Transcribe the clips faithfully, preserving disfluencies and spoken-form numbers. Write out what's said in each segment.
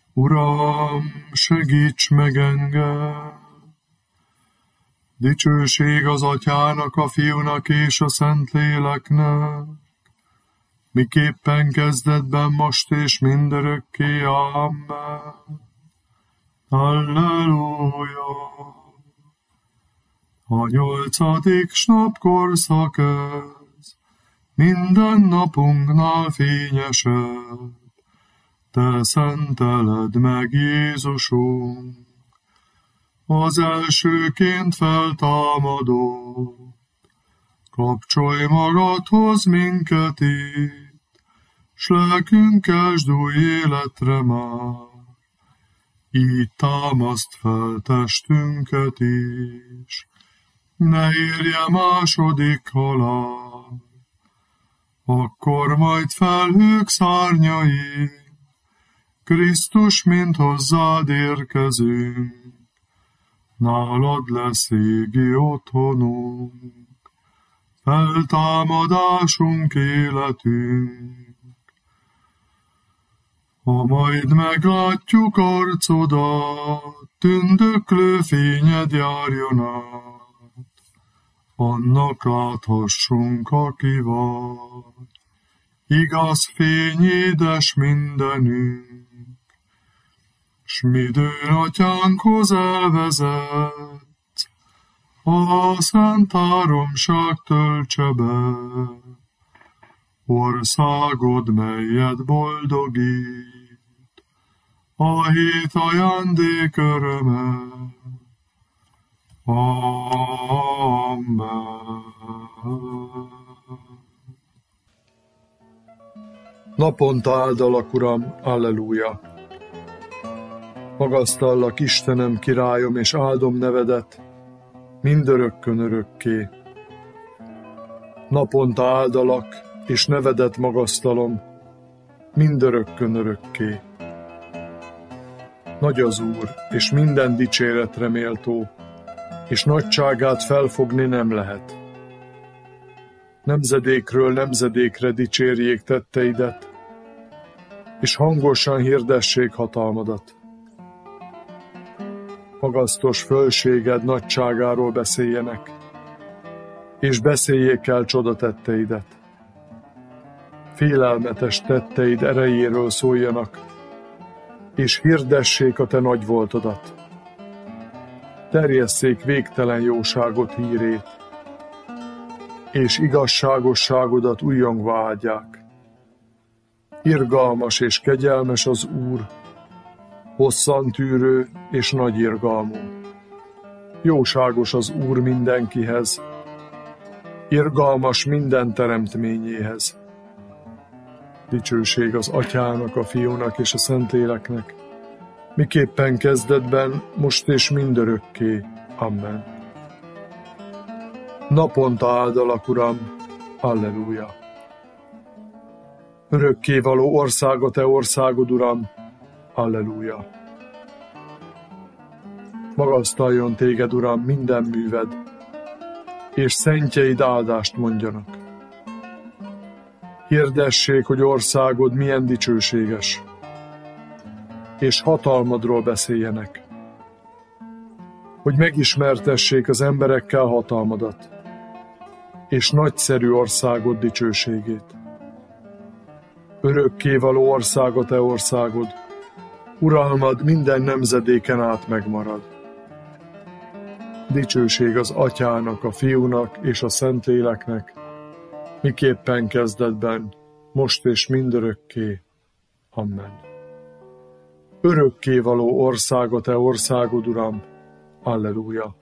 Uram, segíts meg engem! Dicsőség az Atyának, a Fiúnak és a Szentléleknek, miképpen kezdetben, most és mindörökké. Amen. Halleluja! A nyolcadik nap korszak ez, minden napunknál fényesebb. Te szenteled meg, Jézusunk, az elsőként feltámadó. Kapcsolj magadhoz minket itt, s lelkünk kezd új életre már. Így támaszt fel testünket is, ne érje második halál. Akkor majd felhők szárnyai, Krisztus, mint hozzád érkezünk, nálad lesz égi otthonunk, feltámadásunk, életünk. Ha majd meglátjuk arcodat, tündöklő fényed járjon át, annak láthassunk, aki vagy, igaz fény, édes mindenünk. S midőn Atyánkhoz elvezet, a szent háromság töltse be, országod, melyet boldogít, a hét ajándék öröme. Amen. Naponta áldalak, Uram, alleluja! Magasztallak, Istenem, királyom, és áldom nevedet mindörökkön örökké. Naponta áldalak, és nevedet magasztalom mindörökkön örökké. Nagy az Úr, és minden dicséretre méltó, és nagyságát felfogni nem lehet. Nemzedékről nemzedékre dicsérjék tetteidet, és hangosan hirdessék hatalmadat. Magasztos fölséged nagyságáról beszéljenek, és beszéljék el csodatetteidet. Félelmetes tetteid erejéről szóljanak, és hirdessék a te nagy voltodat. Terjesszék végtelen jóságot hírét, és igazságosságodat újjongva áldják. Irgalmas és kegyelmes az Úr, hosszantűrő és nagy irgalmú. Jóságos az Úr mindenkihez, irgalmas minden teremtményéhez. Dicsőség az Atyának, a Fiúnak és a Szentléleknek, miképpen kezdetben, most és mindörökké. Amen. Naponta áldalak, Uram, alleluja! Örökkévaló ország a te országod, Uram, alleluja! Magasztaljon téged, Uram, minden műved, és szentjeid áldást mondjanak. Hirdessék, hogy országod milyen dicsőséges, és hatalmadról beszéljenek, hogy megismertessék az emberekkel hatalmadat, és nagyszerű országod dicsőségét. Örökkévaló ország a te országod, uralmad minden nemzedéken át megmarad. Dicsőség az Atyának, a Fiúnak és a Szentléleknek, miképpen kezdetben, most és mindörökké. Amen. Örökkévaló ország a te országod, Uram, alleluja!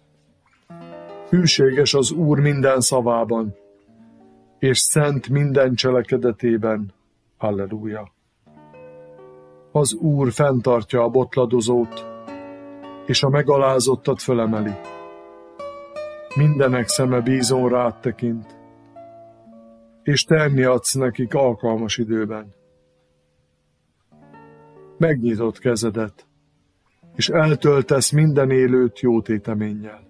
Hűséges az Úr minden szavában, és szent minden cselekedetében, alleluja! Az Úr fenntartja a botladozót, és a megalázottat fölemeli. Mindenek szeme bízón rád tekint, és tenni adsz nekik alkalmas időben. Megnyitod kezedet, és eltöltesz minden élőt jó téteménnyel.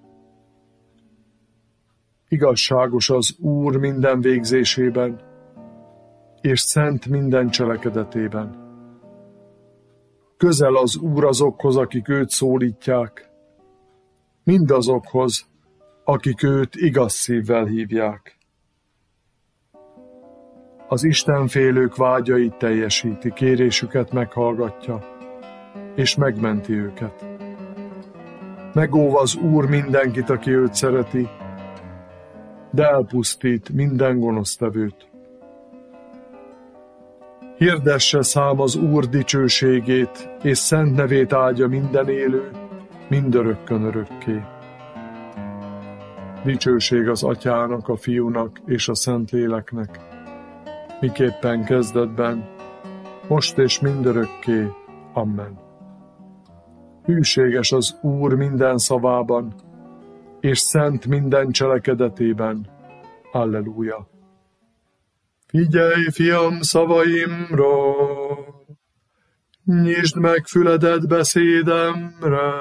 Igazságos az Úr minden végzésében, és szent minden cselekedetében. Közel az Úr azokhoz, akik őt szólítják, mindazokhoz, akik őt igaz szívvel hívják. Az istenfélők vágyait teljesíti, kérésüket meghallgatja, és megmenti őket. Megóv az Úr mindenkit, aki őt szereti, de elpusztít minden gonosztevőt. Hirdesse szám az Úr dicsőségét, és szent nevét áldja minden élő, mindörökkön örökké. Dicsőség az Atyának, a Fiúnak és a Szentléleknek, miképpen kezdetben, most és mindörökké. Amen. Hűséges az Úr minden szavában, és szent minden cselekedetében. Alleluja. Figyelj, fiam, szavaimra, nyisd meg füledet beszédemre.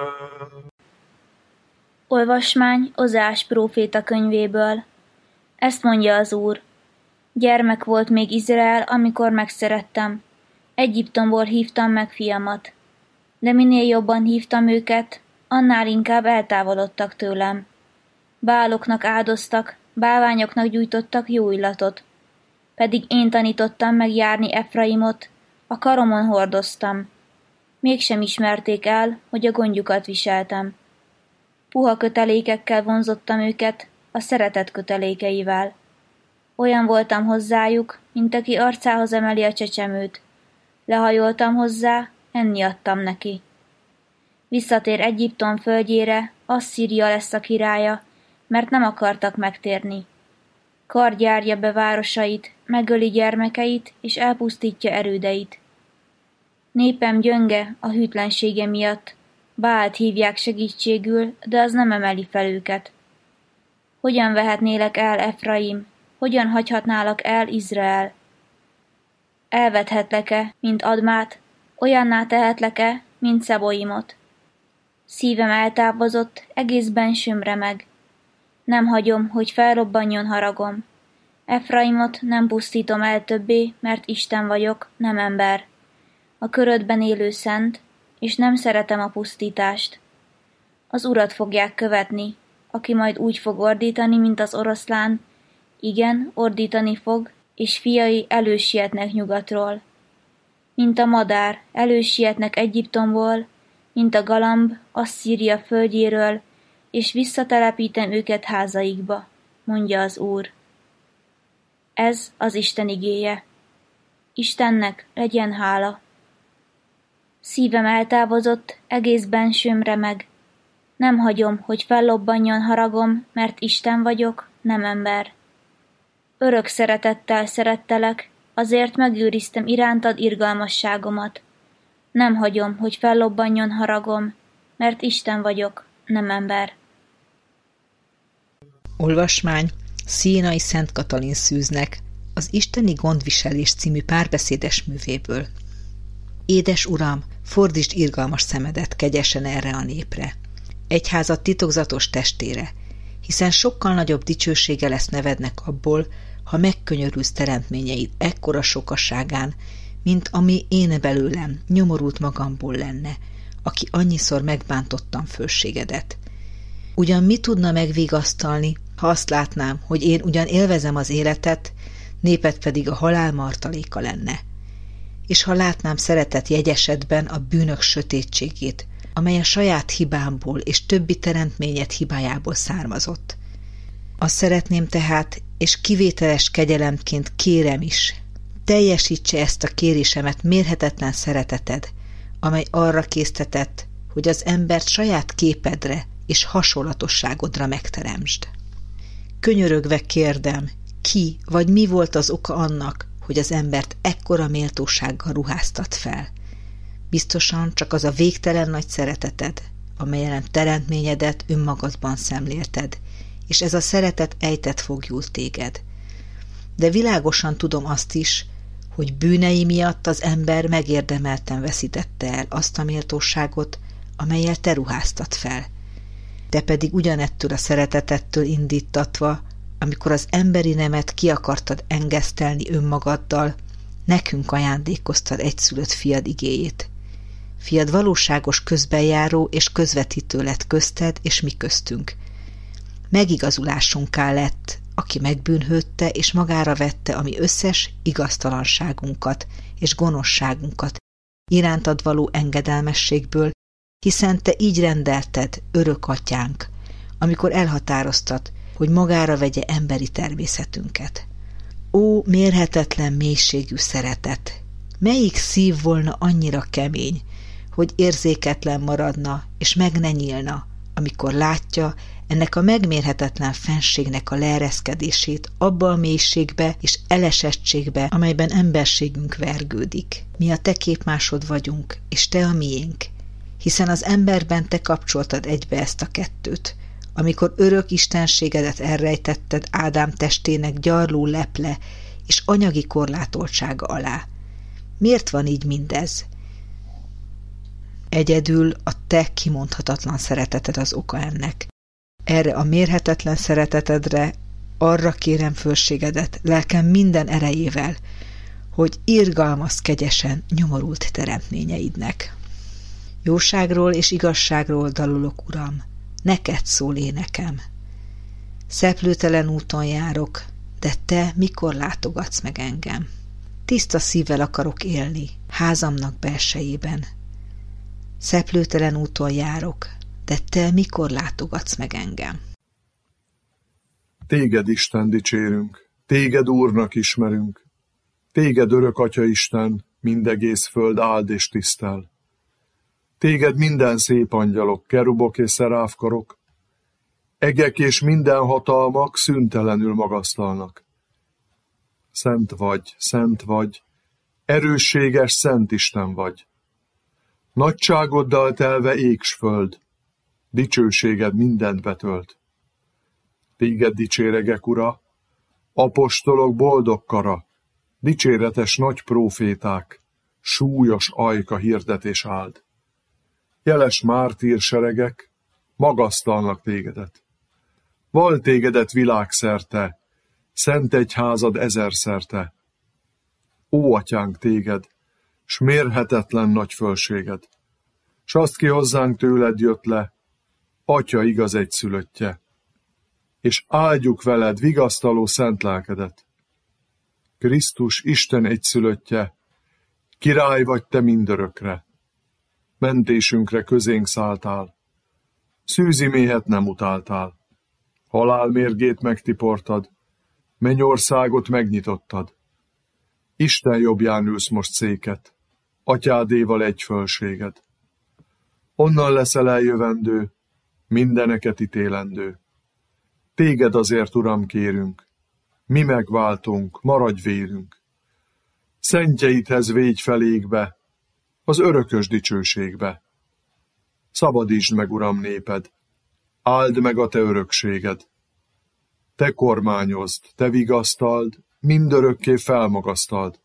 Olvasmány Ozás próféta könyvéből. Ezt mondja az Úr. Gyermek volt még Izrael, amikor megszerettem. Egyiptomból hívtam meg fiamat. De minél jobban hívtam őket, annál inkább eltávolodtak tőlem. Báloknak áldoztak, bálványoknak gyújtottak jó illatot. Pedig én tanítottam meg járni Efraimot, a karomon hordoztam. Mégsem ismerték el, hogy a gondjukat viseltem. Puha kötelékekkel vonzottam őket, a szeretet kötelékeivel. Olyan voltam hozzájuk, mint aki arcához emeli a csecsemőt. Lehajoltam hozzá, enni adtam neki. Visszatér Egyiptom földjére, Asszíria lesz a királya, mert nem akartak megtérni. Kard járja be városait, megöli gyermekeit, és elpusztítja erődeit. Népem gyönge a hűtlensége miatt, Báalt hívják segítségül, de az nem emeli fel őket. Hogyan vehetnélek el, Efraim? Hogyan hagyhatnálak el, Izrael? Elvethetlek-e, mint Admát, olyanná tehetlek-e, mint Szeboimot? Szívem eltávozott, egész bensőm remeg. Nem hagyom, hogy felrobbanjon haragom. Efraimot nem pusztítom el többé, mert Isten vagyok, nem ember. A körödben élő szent, és nem szeretem a pusztítást. Az Urat fogják követni, aki majd úgy fog ordítani, mint az oroszlán. Igen, ordítani fog, és fiai elősietnek nyugatról. Mint a madár, elősietnek Egyiptomból, mint a galamb, Asszíria földjéről, és visszatelepítem őket házaikba, mondja az Úr. Ez az Isten igéje. Istennek legyen hála. Szívem eltávozott, egész bensőm remeg. Nem hagyom, hogy fellobbanjon haragom, mert Isten vagyok, nem ember. Örök szeretettel szerettelek, azért megőriztem irántad irgalmasságomat. Nem hagyom, hogy fellobbanjon haragom, mert Isten vagyok, nem ember. Olvasmány Színai Szent Katalin Szűznek, az Isteni Gondviselés című párbeszédes művéből. Édes Uram, fordítsd irgalmas szemedet kegyesen erre a népre, egyházad titokzatos testére, hiszen sokkal nagyobb dicsősége lesz nevednek abból, ha megkönyörülsz teremtményeid ekkora sokasságán, mint ami én belőlem, nyomorult magamból lenne, aki annyiszor megbántottam fölségedet. Ugyan mi tudna megvigasztalni, ha azt látnám, hogy én ugyan élvezem az életet, néped pedig a halál martaléka lenne. És ha látnám szeretet jegyesedben a bűnök sötétségét, amely a saját hibámból és többi teremtményed hibájából származott. Azt szeretném tehát, és kivételes kegyelemként kérem is, teljesítse ezt a kérésemet mérhetetlen szereteted, amely arra késztetett, hogy az embert saját képedre és hasonlatosságodra megteremtsd. Könyörögve kérdem, ki vagy mi volt az oka annak, hogy az embert ekkora méltósággal ruháztat fel. Biztosan csak az a végtelen nagy szereteted, amelyen teremtményedet önmagadban szemlélted, és ez a szeretet ejtett fogjul téged. De világosan tudom azt is, hogy bűnei miatt az ember megérdemelten veszítette el azt a méltóságot, amellyel te ruháztat fel. Te pedig ugyanettől a szeretetettől indítatva, amikor az emberi nemet ki akartad engesztelni önmagaddal, nekünk ajándékoztad egyszülött fiad igéjét. fiad valóságos közbenjáró és közvetítő lett közted és mi köztünk. Megigazulásunká lett, aki megbűnhődte és magára vette a mi összes igaztalanságunkat és gonoszságunkat irántad való engedelmességből, hiszen te így rendelted, örök atyánk, amikor elhatároztad, hogy magára vegye emberi természetünket. Ó, mérhetetlen mélységű szeretet! Melyik szív volna annyira kemény, hogy érzéketlen maradna és meg ne nyílna, amikor látja ennek a megmérhetetlen fenségnek a leereszkedését abba a mélységbe és elesettségbe, amelyben emberségünk vergődik. Mi a te képmásod vagyunk, és te a miénk, hiszen az emberben te kapcsoltad egybe ezt a kettőt, amikor örök istenségedet elrejtetted Ádám testének gyarló leple és anyagi korlátoltsága alá. Miért van így mindez? Egyedül a te kimondhatatlan szereteted az oka ennek. Erre a mérhetetlen szeretetedre arra kérem fölségedet lelkem minden erejével, hogy irgalmazz kegyesen nyomorult teremtményeidnek. Jóságról és igazságról dalolok, Uram, neked szól énekem. Szeplőtelen úton járok, de te mikor látogatsz meg engem? Tiszta szívvel akarok élni, házamnak belsejében. Szeplőtelen úton járok, de te mikor látogatsz meg engem? Téged, Isten, dicsérünk, téged Úrnak ismerünk, téged örök Atya Isten, mindegész föld áld és tisztel. Téged minden szép angyalok, kerubok és szeráfkarok, egek és minden hatalmak szüntelenül magasztalnak. Szent vagy, szent vagy, erősséges szent Isten vagy. Nagyságoddal telve ég s föld, dicsőséged mindent betölt. Téged dicséregek, Ura, apostolok boldog kara, dicséretes nagy próféták, súlyos ajka hirdetés áld. Jeles mártír seregek magasztalnak tégedet. Val tégedet világszerte, szent egyházad ezerszerte. Ó, atyánk, téged, s mérhetetlen nagy fölséged, s azt ki hozzánk tőled jött le, Atya igaz egyszülöttje, és áldjuk veled vigasztaló szent lelkedet. Krisztus Isten egyszülöttje, király vagy te mindörökre, mentésünkre közénk szálltál, szűzi méhet nem utáltál, halál mérgét megtiportad, mennyországot megnyitottad. Isten jobbján ülsz most széket, atyádéval egy fölséged. Onnan leszel eljövendő, mindeneket ítélendő. Téged azért, Uram, kérünk, mi megváltunk, maradj vérünk. Szentjeidhez végy felékbe, az örökös dicsőségbe. Szabadítsd meg, Uram, néped, áld meg a te örökséged. Te kormányozd, te vigasztald, mindörökké felmagasztald.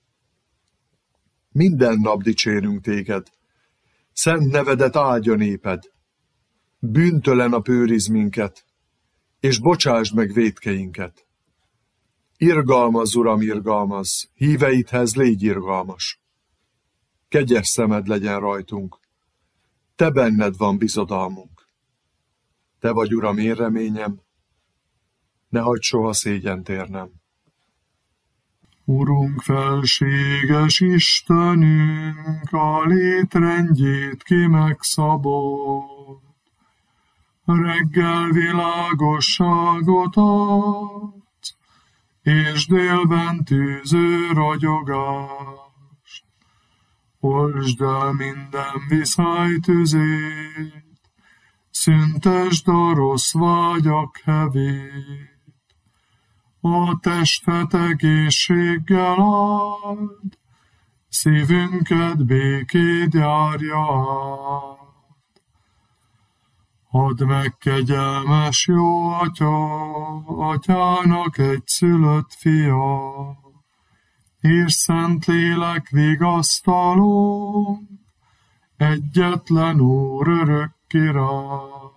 Minden nap dicsérünk téged, szent nevedet áldja néped. Bűntelen a őrizd minket, és bocsásd meg vétkeinket. Irgalmazz, Uram, irgalmazz, híveidhez légy irgalmas. Kegyes szemed legyen rajtunk, te benned van bizodalmunk. Te vagy, Uram, én reményem, ne hagyd soha szégyent érnem. Urunk, felséges Istenünk, a létrendjét ki megszabott. Reggel világosságot adsz, és délben tűző ragyogást. Oltsd el minden viszály tüzét, szüntesd a rossz vágyak hevét. A testet egészséggel áld, szívünket békét járja át. Add meg, kegyelmes jó Atya, Atyának egyszülött fia, és Szentlélek vigasztaló, egyetlen Úr, örök király.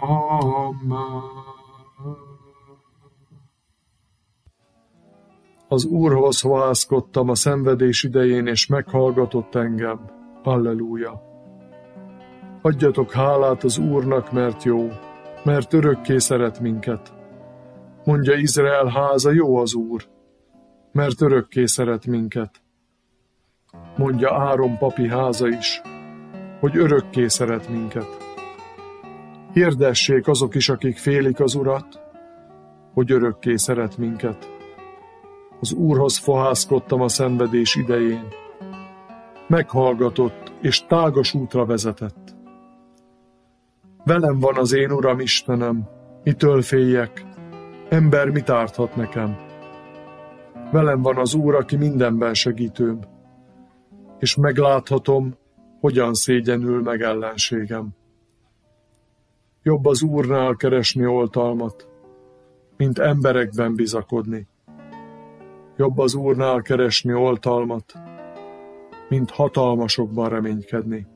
Amen. Az Úrhoz fohászkodtam a szenvedés idején, és meghallgatott engem. Alleluja! Adjatok hálát az Úrnak, mert jó, mert örökké szeret minket. Mondja Izrael háza, jó az Úr, mert örökké szeret minket. Mondja Áron papi háza is, hogy örökké szeret minket. Hirdessék azok is, akik félik az Urat, hogy örökké szeret minket. Az Úrhoz fohászkodtam a szenvedés idején. Meghallgatott, és tágas útra vezetett. Velem van az én Uram Istenem, mitől féljek? Ember mit árthat nekem? Velem van az Úr, aki mindenben segítőm, és megláthatom, hogyan szégyenül meg ellenségem. Jobb az Úrnál keresni oltalmat, mint emberekben bizakodni. Jobb az Úrnál keresni oltalmat, mint hatalmasokban reménykedni.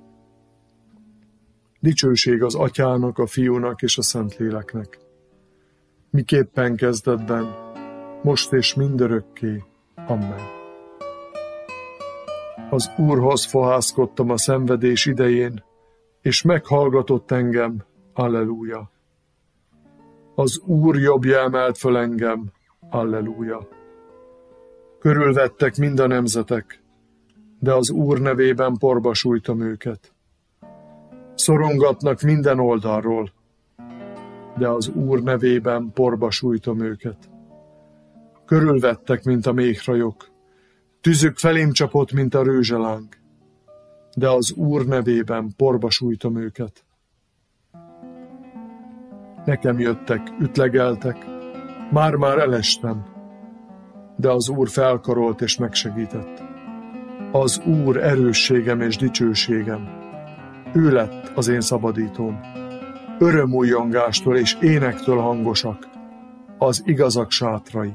Dicsőség az Atyának, a Fiúnak és a Szentléleknek. Miképpen kezdetben, most és mindörökké. Amen. Az Úrhoz fohászkodtam a szenvedés idején, és meghallgatott engem. Alleluja! Az Úr jobbja emelt föl engem. Alleluja! Körülvettek mind a nemzetek, de az Úr nevében porba sújtom őket. Szorongatnak minden oldalról, de az Úr nevében porba sújtom őket. Körülvettek, mint a méhrajok, tüzük felém csapott, mint a rőzselánk, de az Úr nevében porba sújtom őket. Nekem jöttek, ütlegeltek, már-már elestem, de az Úr felkarolt és megsegített. Az Úr erősségem és dicsőségem, ő lett az én szabadítóm. Örömújjongástól és énektől hangosak az igazak sátrai.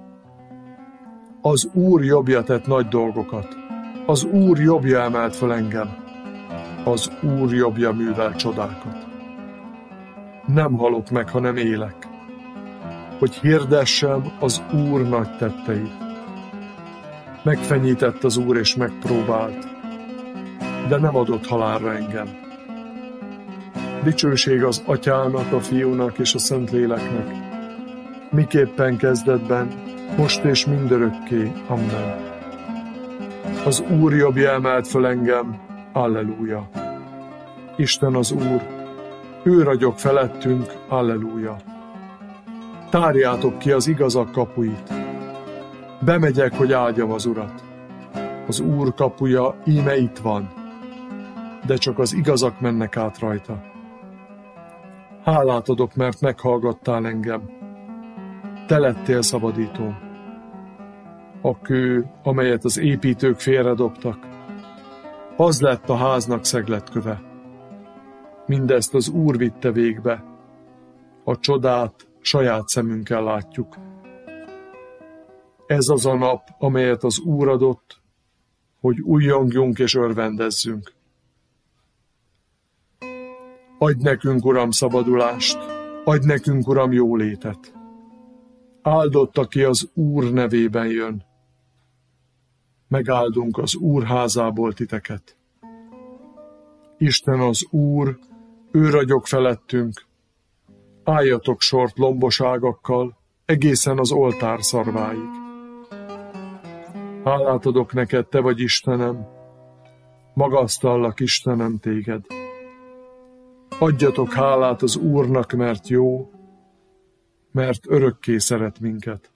Az Úr jobbja tett nagy dolgokat, az Úr jobbja emelt föl engem, az Úr jobbja művel csodákat. Nem halok meg, hanem élek, hogy hirdessem az Úr nagy tetteit. Megfenyített az Úr és megpróbált, de nem adott halálra engem. Dicsőség az Atyának, a Fiúnak és a Szentléleknek, miképpen kezdetben, most és mindörökké. Amen. Az Úr jobbja emelt föl engem. Alleluja! Isten az Úr, ő ragyog felettünk. Alleluja! Tárjátok ki az igazak kapuit. Bemegyek, hogy áldjam az Urat. Az Úr kapuja íme itt van, de csak az igazak mennek át rajta. Hálát adok, mert meghallgattál engem. Te lettél szabadítóm. A kő, amelyet az építők félredobtak, az lett a háznak szegletköve. Mindezt az Úr vitte végbe. A csodát saját szemünkkel látjuk. Ez az a nap, amelyet az Úr adott, hogy újjongjunk és örvendezzünk. Adj nekünk, Uram, szabadulást, adj nekünk, Uram, jólétet. Áldott, aki az Úr nevében jön. Megáldunk az Úr házából titeket. Isten az Úr, ő ragyog felettünk. Álljatok sort lomboságakkal, egészen az oltár szarváig. Hálát adok neked, te vagy Istenem, magasztallak, Istenem, téged. Adjatok hálát az Úrnak, mert jó, mert örökké szeret minket.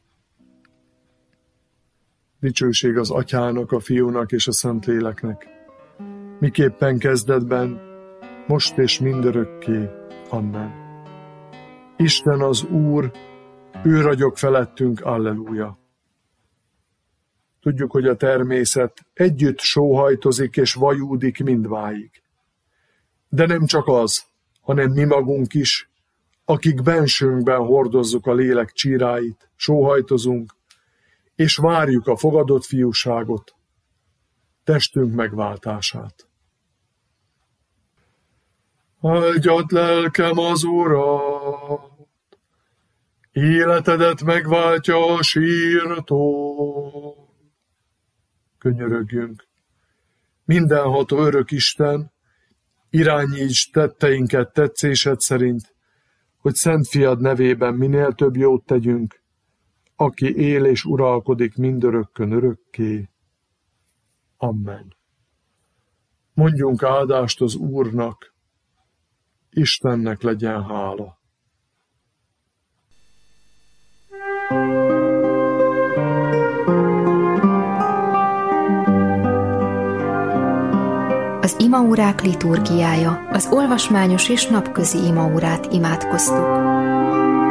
Dicsőség az Atyának, a Fiúnak és a Szentléleknek, miképpen kezdetben, most és mindörökké. Amen. Isten az Úr, ő ragyog felettünk. Alleluja! Tudjuk, hogy a természet együtt sóhajtozik és vajúdik mindváig. De nem csak az, hanem mi magunk is, akik bensőnkben hordozzuk a lélek csíráit, sóhajtozunk, és várjuk a fogadott fiúságot, testünk megváltását. Áldjad lelkem az Urat, életedet megváltja a sírtól. Könyörögjünk. Mindenható örök Isten, irányíts tetteinket tetszésed szerint, hogy Szent Fiad nevében minél több jót tegyünk, aki él és uralkodik mindörökkön örökké. Amen. Mondjunk áldást az Úrnak, Istennek legyen hála. Az imaórák liturgiája, az olvasmányos és napközi imaórát imádkoztuk.